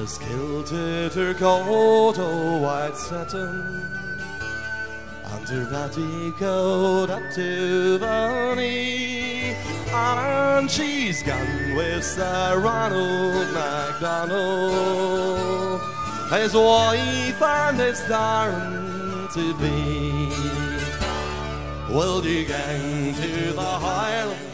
His kilted her coat of white satin, and her petticoat up to the knee, and she's gone with Sir Ronald MacDonald, his wife and his darling to be. Will you gang to the Highlands